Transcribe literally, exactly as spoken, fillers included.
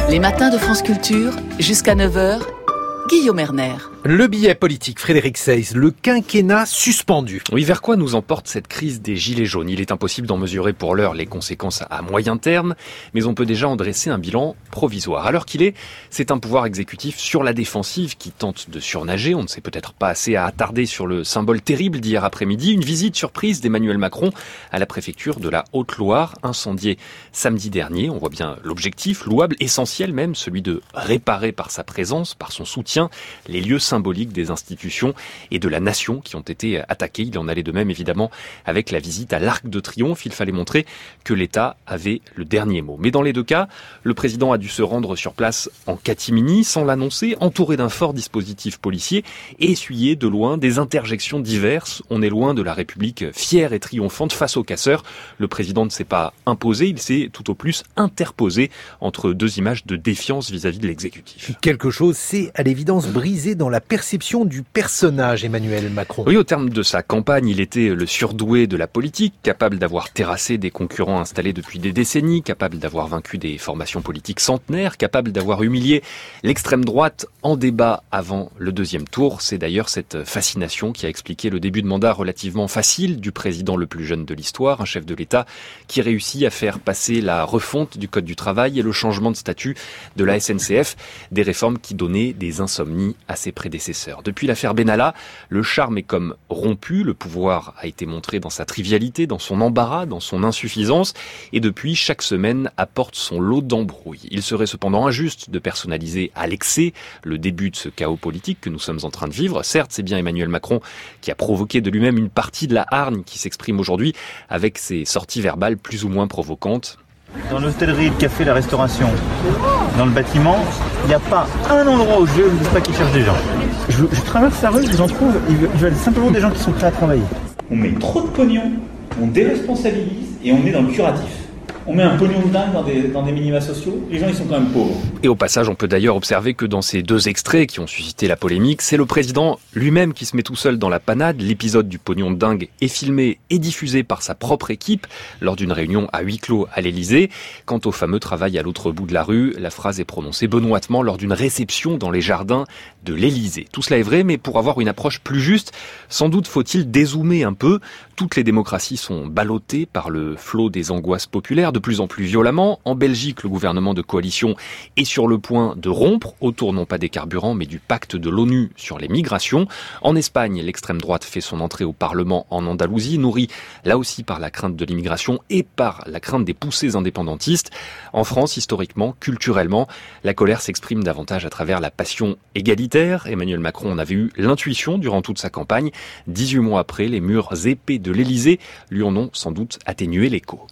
Les matins de France Culture, jusqu'à neuf heures, Guillaume Erner. Le billet politique, Frédéric Seyss, le quinquennat suspendu. Oui, vers quoi nous emporte cette crise des gilets jaunes ? Il est impossible d'en mesurer pour l'heure les conséquences à moyen terme, mais on peut déjà en dresser un bilan provisoire. À l'heure qu'il est, c'est un pouvoir exécutif sur la défensive qui tente de surnager. On ne s'est peut-être pas assez à attarder sur le symbole terrible d'hier après-midi, une visite surprise d'Emmanuel Macron à la préfecture de la Haute-Loire, incendiée samedi dernier. On voit bien l'objectif, louable, essentiel même, celui de réparer par sa présence, par son soutien, les lieux symboliques des institutions et de la nation qui ont été attaqués. Il en allait de même évidemment avec la visite à l'Arc de Triomphe. Il fallait montrer que l'État avait le dernier mot. Mais dans les deux cas, le président a dû se rendre sur place en catimini, sans l'annoncer, entouré d'un fort dispositif policier et essuyer de loin des interjections diverses. On est loin de la République fière et triomphante face aux casseurs. Le président ne s'est pas imposé, il s'est tout au plus interposé entre deux images de défiance vis-à-vis de l'exécutif. Quelque chose s'est à l'évidence brisé dans la perception du personnage Emmanuel Macron. Oui, au terme de sa campagne, il était le surdoué de la politique, capable d'avoir terrassé des concurrents installés depuis des décennies, capable d'avoir vaincu des formations politiques centenaires, capable d'avoir humilié l'extrême droite en débat avant le deuxième tour. C'est d'ailleurs cette fascination qui a expliqué le début de mandat relativement facile du président le plus jeune de l'histoire, un chef de l'État qui réussit à faire passer la refonte du Code du travail et le changement de statut de la S N C F, des réformes qui donnaient des insomnies à ses prédécesseurs. Depuis l'affaire Benalla, le charme est comme rompu, le pouvoir a été montré dans sa trivialité, dans son embarras, dans son insuffisance, et depuis, chaque semaine apporte son lot d'embrouilles. Il serait cependant injuste de personnaliser à l'excès le début de ce chaos politique que nous sommes en train de vivre. Certes, c'est bien Emmanuel Macron qui a provoqué de lui-même une partie de la hargne qui s'exprime aujourd'hui avec ses sorties verbales plus ou moins provocantes. Dans l'hôtellerie, le café, la restauration, dans le bâtiment, il n'y a pas un endroit où je ne veux pas qu'ils cherchent des gens. Je, je traverse la rue, je vous en trouve, ils veulent simplement des gens qui sont prêts à travailler. On met trop de pognon, on déresponsabilise et on est dans le curatif. On met un pognon de dingue dans des, dans des minima sociaux, les gens ils sont quand même pauvres. Et au passage, on peut d'ailleurs observer que dans ces deux extraits qui ont suscité la polémique, c'est le président lui-même qui se met tout seul dans la panade. L'épisode du pognon de dingue est filmé et diffusé par sa propre équipe lors d'une réunion à huis clos à l'Élysée. Quant au fameux travail à l'autre bout de la rue, la phrase est prononcée benoîtement lors d'une réception dans les jardins de l'Élysée. Tout cela est vrai, mais pour avoir une approche plus juste, sans doute faut-il dézoomer un peu. Toutes les démocraties sont ballottées par le flot des angoisses populaires, de plus en plus violemment. En Belgique, le gouvernement de coalition est sur le point de rompre, autour non pas des carburants, mais du pacte de l'ONU sur les migrations. En Espagne, l'extrême droite fait son entrée au Parlement en Andalousie, nourrie là aussi par la crainte de l'immigration et par la crainte des poussées indépendantistes. En France, historiquement, culturellement, la colère s'exprime davantage à travers la passion égalitaire. Emmanuel Macron en avait eu l'intuition durant toute sa campagne. dix-huit mois après, les murs épais de l'Élysée lui en ont sans doute atténué l'écho.